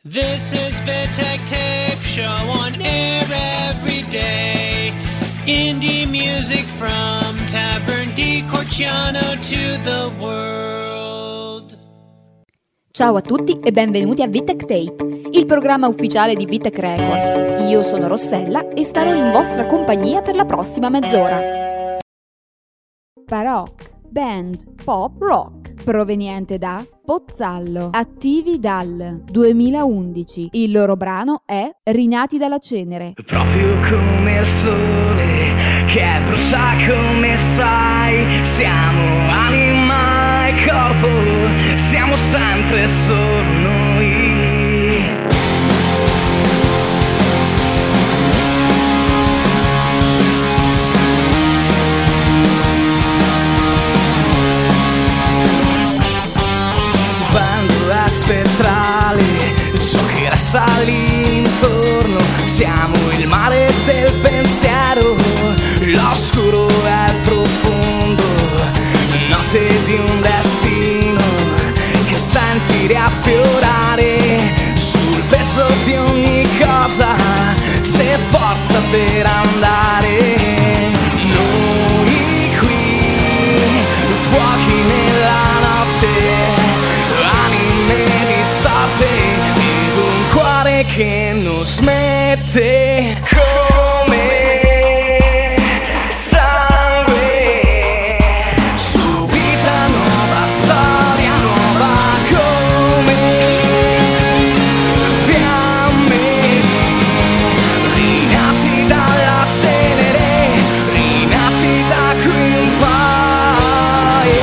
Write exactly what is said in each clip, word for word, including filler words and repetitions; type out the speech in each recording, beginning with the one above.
This is Vitek Tape Show on air every day. Indie music from Tavern di Corciano to the world. Ciao a tutti e benvenuti a Vitek Tape, il programma ufficiale di Vitek Records. Io sono Rossella e starò in vostra compagnia per la prossima mezz'ora. Baroque, band pop rock, proveniente da Pozzallo, attivi dal duemilaundici. Il loro brano è Rinati dalla cenere. Proprio come il sole che brucia, come sai, siamo anima e corpo, siamo sempre solo noi. Spettrale, ciò che resta lì intorno, siamo il mare del pensiero, l'oscuro è profondo, notte di un destino che senti riaffiorare sul peso di ogni cosa, c'è forza per andare. Noi qui, fuochi nella notte, ed un cuore che non smette, come sangue, su vita nuova, storia nuova, come fiamme, rinati dalla cenere, rinati da qui in poi.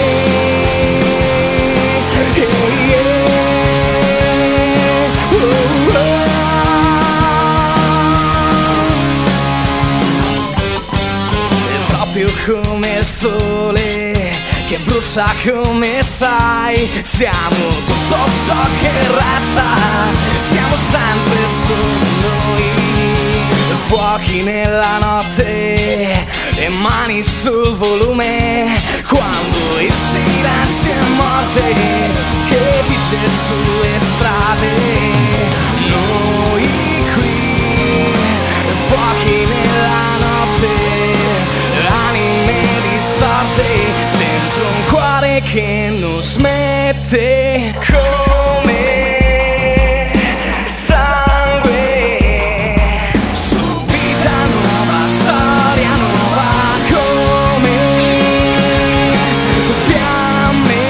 Come il sole che brucia, come sai, siamo tutto ciò che resta, siamo sempre solo noi, fuochi nella notte, le mani sul volume, quando il silenzio è morte che dice sulle strade. Noi qui, fuochi nella notte, storte dentro un cuore che non smette, come sangue, su vita nuova, storia nuova, come fiamme,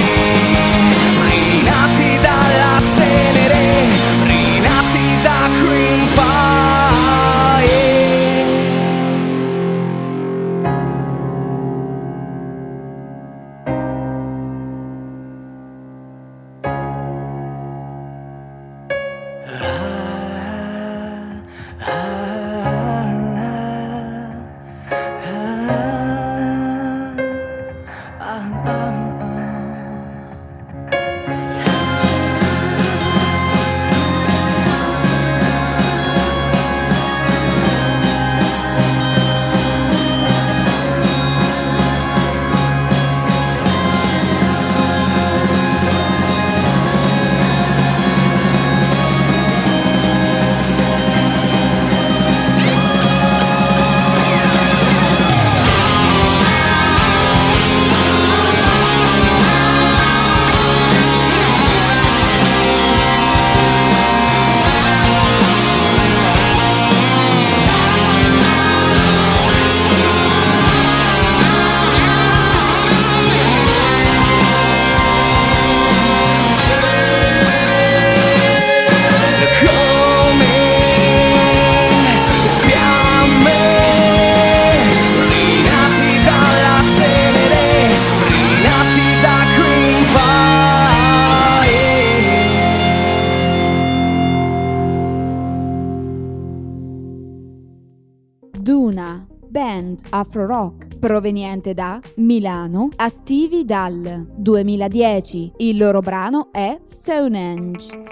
rinati dalla cenere, rinati da qui in poi. Duna, band afro rock proveniente da Milano, attivi dal duemiladieci. Il loro brano è Stonehenge.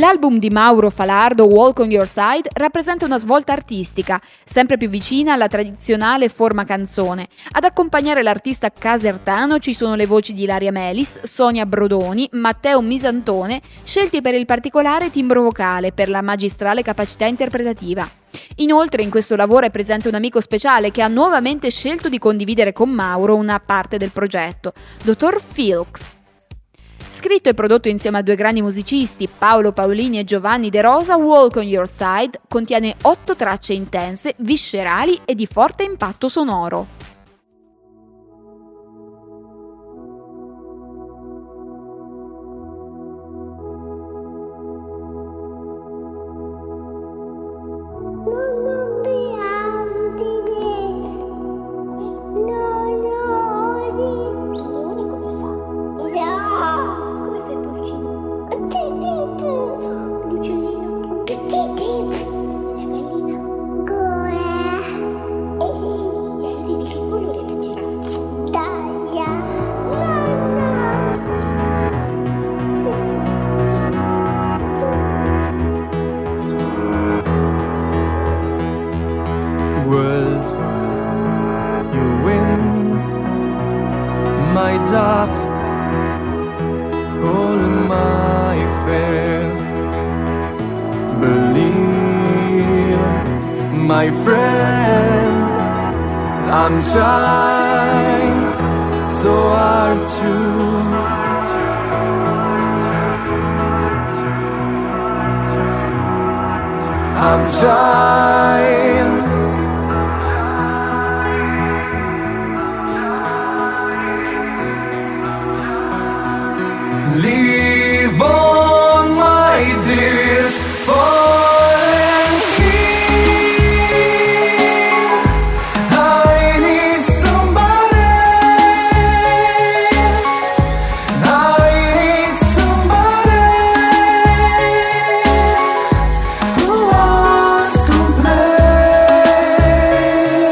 L'album di Mauro Falardo, Walk on Your Side, rappresenta una svolta artistica, sempre più vicina alla tradizionale forma canzone. Ad accompagnare l'artista casertano ci sono le voci di Ilaria Melis, Sonia Brodoni, Matteo Misantone, scelti per il particolare timbro vocale, per la magistrale capacità interpretativa. Inoltre in questo lavoro è presente un amico speciale che ha nuovamente scelto di condividere con Mauro una parte del progetto, dottor Filks. Scritto e prodotto insieme a due grandi musicisti, Paolo Paolini e Giovanni De Rosa, Walk on Your Side contiene otto tracce intense, viscerali e di forte impatto sonoro. World, you win my doubt, all my faith. Believe, my friend, I'm trying so hard to. I'm trying. Leave on my tears falling here. I need somebody. I need somebody who wants to play.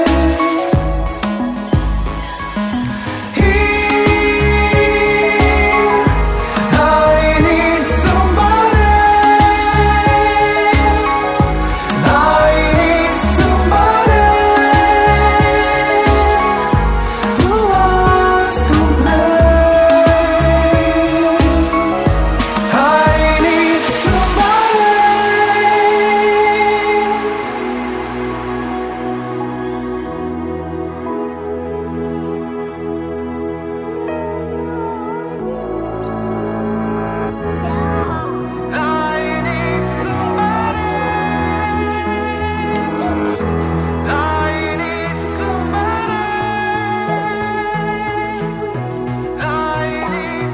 Here I need somebody. I need somebody who wants to play. I need somebody. I need somebody. I need somebody. I need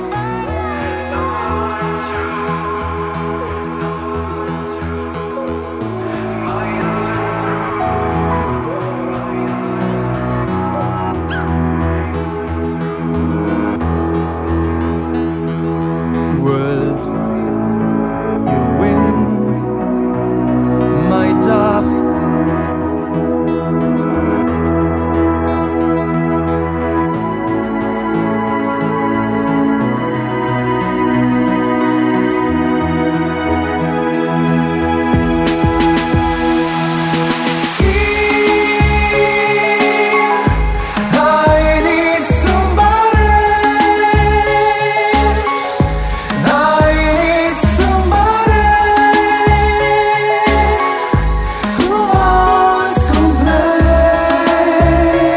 World, you win my doubt. I need somebody. I need somebody who wants to play.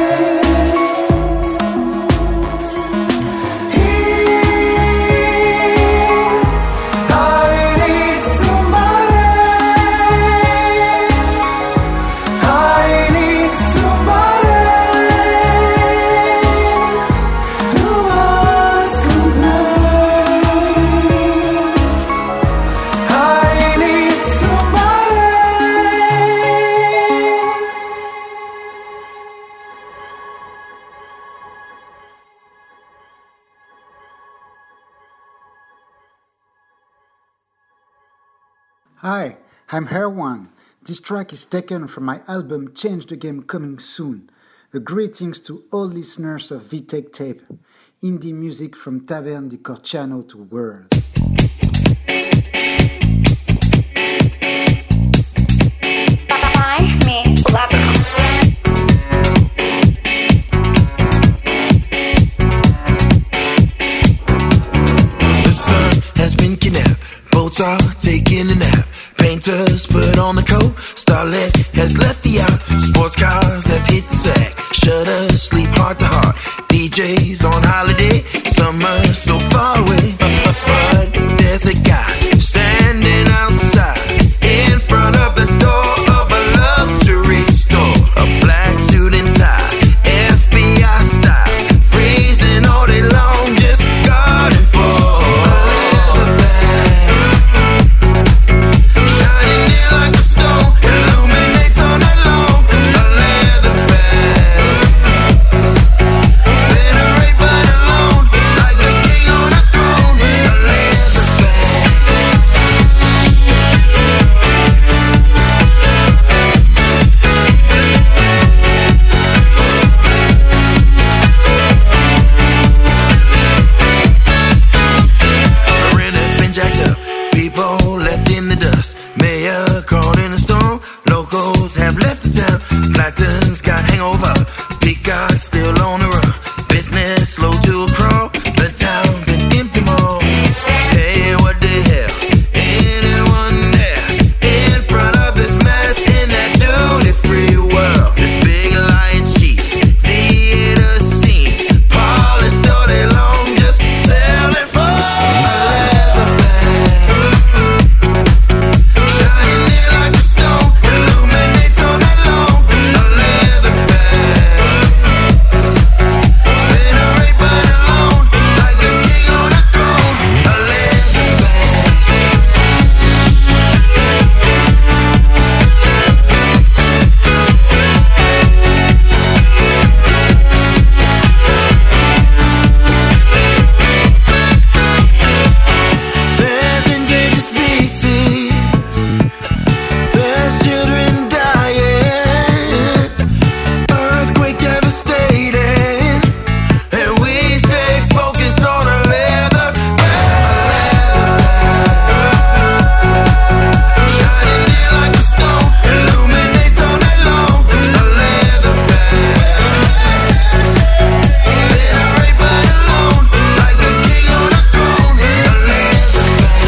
Here I need somebody. I need somebody who wants to play. I need somebody. Hi, I'm Herwan. This track is taken from my album Change the Game coming soon. A greetings to all listeners of V-Tech Tape, indie music from Taverne di Corciano to World. Folks are taking a nap. Painters put on the coat. Starlet has left the out. Sports cars have hit the sack. Shutters sleep heart to heart. D Js on holiday. Summer so far away. But there's a guy standing outside in front of the door of a luxury store. A black suit and tie, F B I style. Freezing all day long, just guarding for a leather bag. Shining near like a stone, illuminates all night long. A leather bag. Venerate but alone, like a king on a throne. A leather bag. The rent has been jacked up. People left in the dust. Mayor caught in a storm. Locals have left the town. Platinum's got hangover. Peacock still on the run. Business slow to a crawl. The town's an empty mall. Hey, what the hell? Anyone there in front of this mess in that duty-free world? This big lion cheap theater scene. Polished all day long, just selling for a leather bag. Shining near like a stone, illuminates all night long. A leather bag. Venerate but alone, like a king on a throne. A leather bag. There's endangered species. There's children dying. Earthquake devastating. And we stay focused on a leather bag. Shining near like a stone, illuminates all night long. A leather bag. Venerate but alone, like a king on a throne. A leather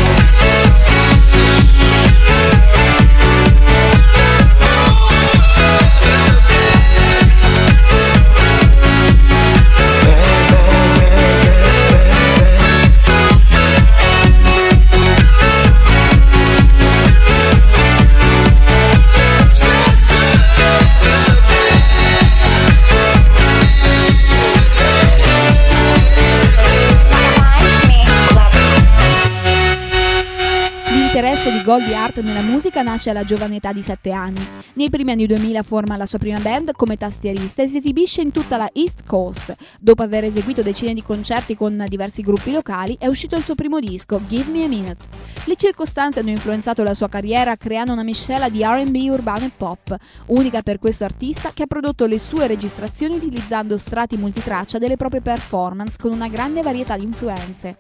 L'interesse di Goldie Hawn nella musica nasce alla giovane età di sette anni. Nei primi anni duemila forma la sua prima band come tastierista e si esibisce in tutta la East Coast. Dopo aver eseguito decine di concerti con diversi gruppi locali, è uscito il suo primo disco, Give Me a Minute. Le circostanze hanno influenzato la sua carriera creando una miscela di R and B urbano e pop, unica per questo artista che ha prodotto le sue registrazioni utilizzando strati multitraccia delle proprie performance con una grande varietà di influenze.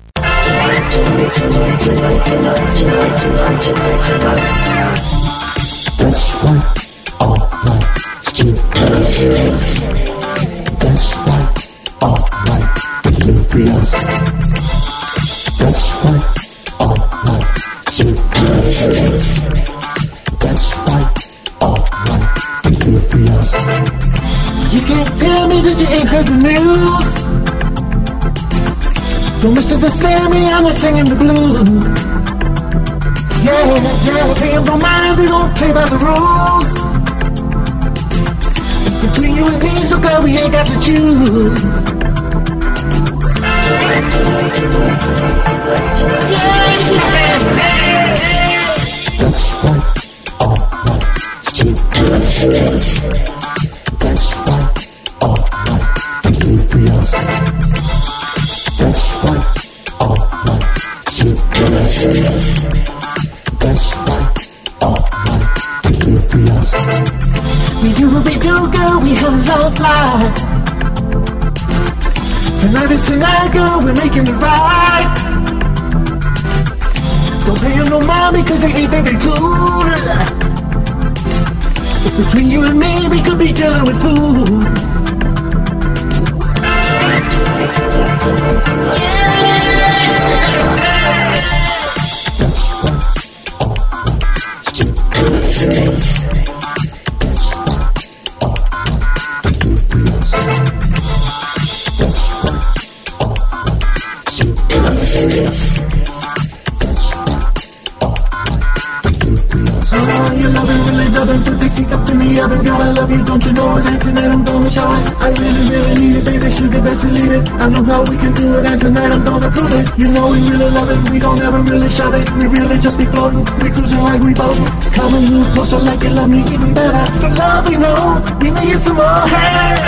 That's right, alright, still dangerous. That's right, alright, delirious. That's right, alright, still dangerous. That's right, alright, delirious. You can't tell me that you ain't heard the news. Don't misunderstand me, I'm not singing the blues. Yeah, yeah, pay no mind, we don't play by the rules. It's between you and me, so glad we ain't got to choose. Yeah, yeah. That's right, alright, still dangerous. That's right, alright, delirious. That's right, alright, still dangerous. That's right, alright, delirious. We do what we do, girl, we have a love life. Tonight is tonight, girl, we're making it right. Don't pay them no mind because they ain't very cool. It's between you and me, we could be dealing with food. That's I know how we can do it, and tonight I'm gonna prove it. You know we really love it, we don't ever really shove it. We really just be floating, we cruising like we both. Come a little closer like you love me even better. But love, you know, we need some more. Hey!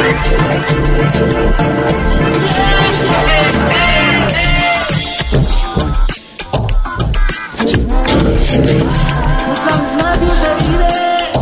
Cause I love you, baby.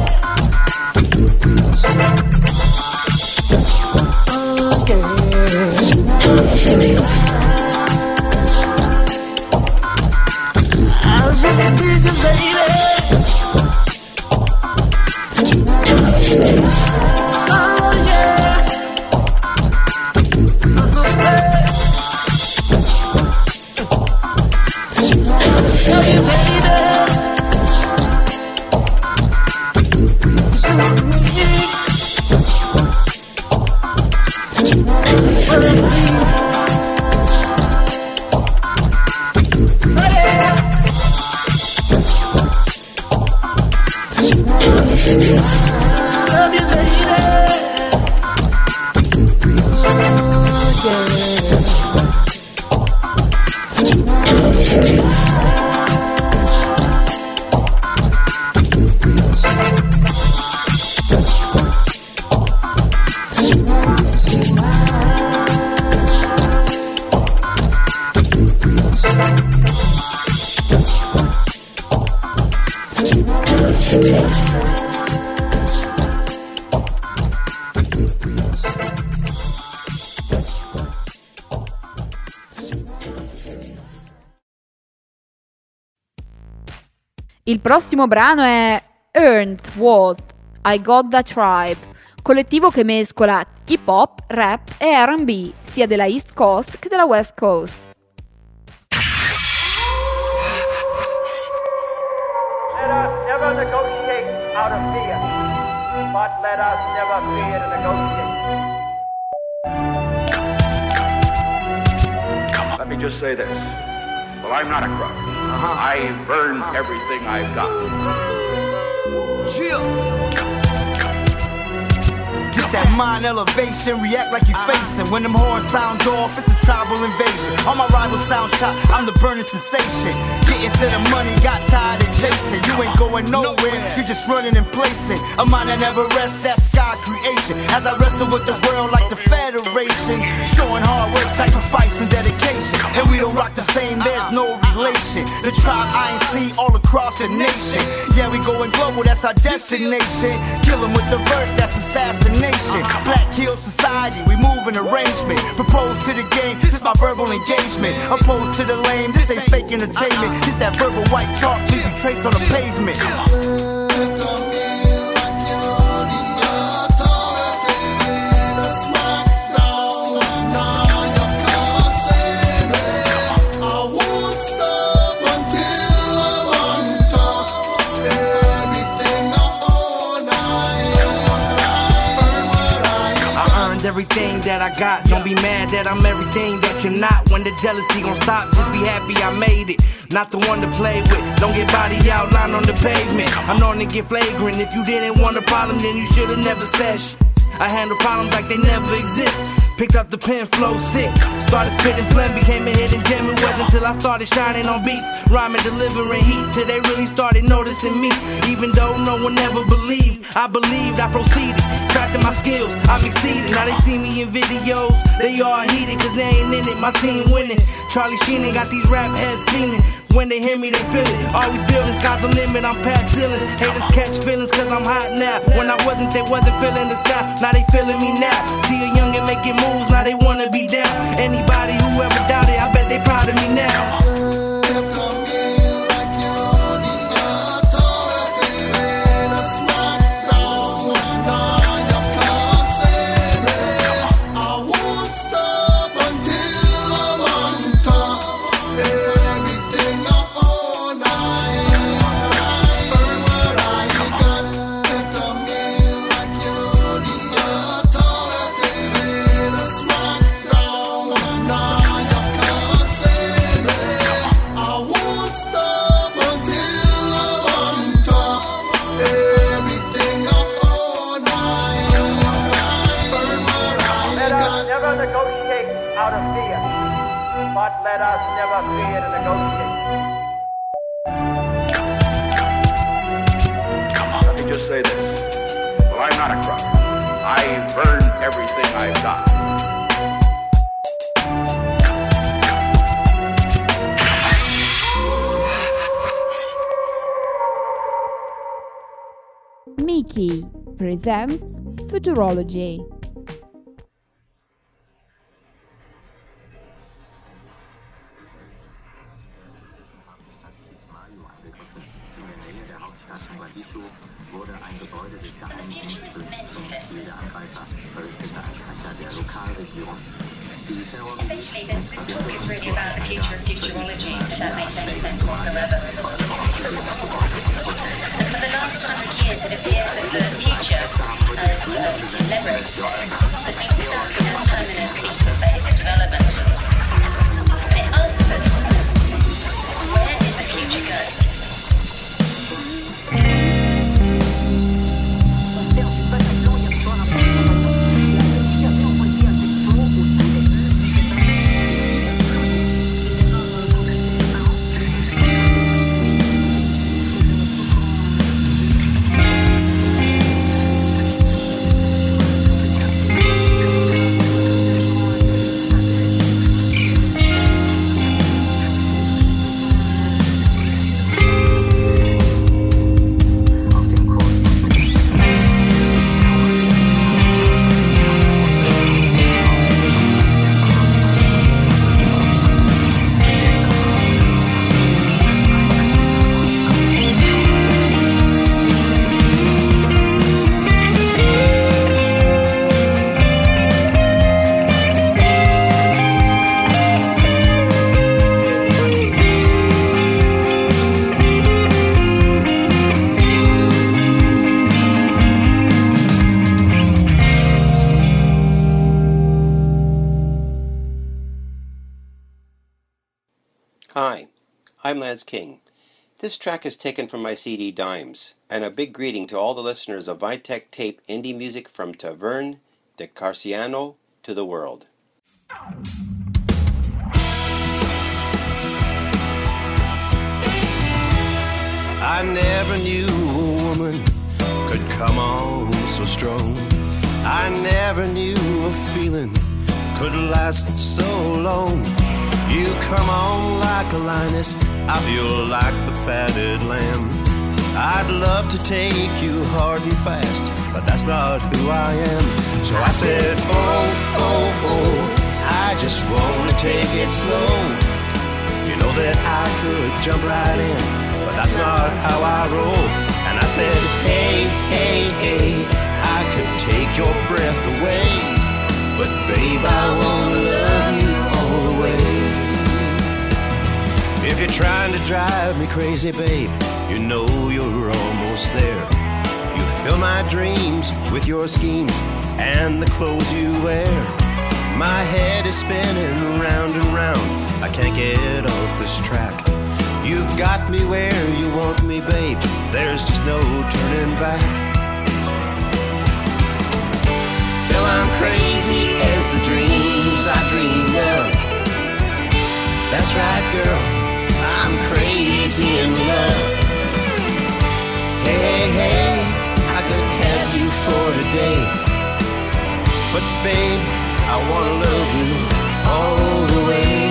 Il prossimo brano è Earned Worth, I Got That Tribe, collettivo che mescola hip hop, rap e R and B, sia della East Coast che della West Coast. Let us never negotiate out of fear, but let us never fear to negotiate. Let me just say this. Well, I'm not a crook. Uh-huh. I've earned uh-huh. everything I've got. Chill. Just that mind elevation, react like you facing. When them horns sound off, it's a tribal invasion. All my rivals sound shot, I'm the burning sensation. Getting to the money, got tired of chasing. You ain't going nowhere, you just running and placing. A mind that never rests, that's God creation. As I wrestle with the world like the Federation, showing hard work, sacrifice and dedication. And we don't rock the same, there's no relation. The tribe I ain't see all across the nation. Yeah, we going global, that's our destination. Kill 'em with the verse, that's assassination. Black kill society, we move in arrangement. Propose to the game, this is my verbal engagement. Opposed to the lame, this ain't fake entertainment. This that verbal white chalk, leave you traced on the pavement. Everything that I got, don't be mad that I'm everything that you're not. When the jealousy gon' stop, just be happy I made it. Not the one to play with, don't get body outlined on the pavement. I'm known to get flagrant, if you didn't want a problem then you should've never said sh- I handle problems like they never exist. Picked up the pen, flow sick. Started spitting phlegm, became a hidden gem. It wasn't until I started shining on beats, rhyming, delivering heat, till they really started noticing me. Even though no one ever believed, I believed, I proceeded. Crafting my skills, I've exceeded. Now they see me in videos, they all heated, cause they ain't in it, my team winning. Charlie Sheen got these rap heads fiending. When they hear me, they feel it. Always building, sky's the limit, I'm past ceilings. Haters catch feelings, cause I'm hot now. When I wasn't, they wasn't feeling the style. Now they feeling me now. See a youngin' making moves, now they wanna be down. Anybody who ever doubted, I bet they proud of me now. but let us never fear to negotiate. Come on. Let me just say this. Well, I'm not a crook. I've earned everything I've got. Mickey presents Futurology. Essentially, this, this talk is really about the future of futurology, if that makes any sense whatsoever. And for the last hundred years, it appears that the future, as uh, Tim Leverett says, has been stuck in a permanent beta phase of development. And it asks us, where did the future go? Hi, I'm Lance King. This track is taken from my C D Dimes, and a big greeting to all the listeners of Vitek Tape indie music from Taverne de Carciano to the world. I never knew a woman could come on so strong. I never knew a feeling could last so long. You come on like a lioness, I feel like the fatted lamb. I'd love to take you hard and fast, but that's not who I am. So I said, oh, oh, oh, I just wanna take it slow. You know that I could jump right in, but that's not how I roll. And I said, hey, hey, hey, I could take your breath away, but babe, I wanna love you all the way. If you're trying to drive me crazy, babe, you know you're almost there. You fill my dreams with your schemes and the clothes you wear. My head is spinning round and round, I can't get off this track. You've got me where you want me, babe, there's just no turning back. Till I'm crazy as the dreams I dreamed of. That's right, girl, I'm crazy in love. Hey, hey, hey, I could have you for today, but babe, I wanna love you all the way.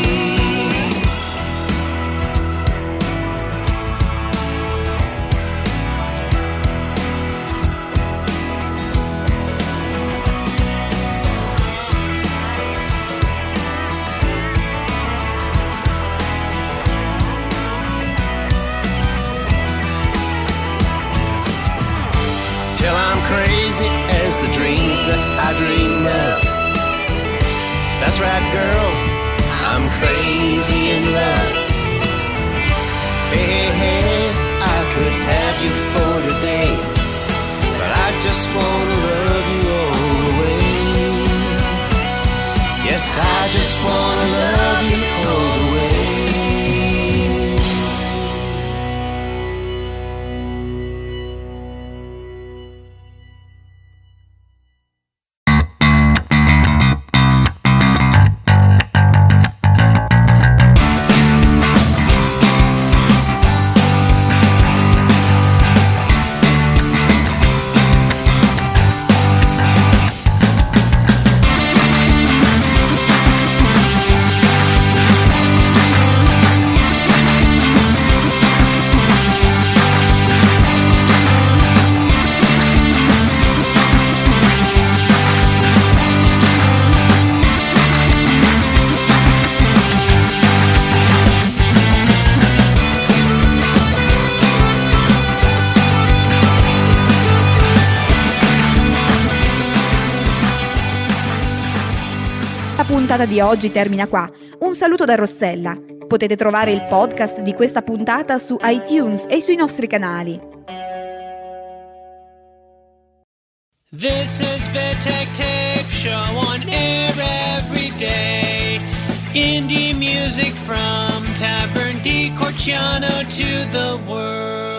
Till I'm crazy as the dreams that I dream of. That's right, girl, I'm crazy in love. Hey, hey, hey, I could have you for today, but I just wanna love you all the way. Yes, I just wanna love you all the way. puntata di oggi termina qua. Un saluto da Rossella. Potete trovare il podcast di questa puntata su iTunes e sui nostri canali. This is Vitek Tape Show on air every day. Indie music from Tavern di Corciano to the world.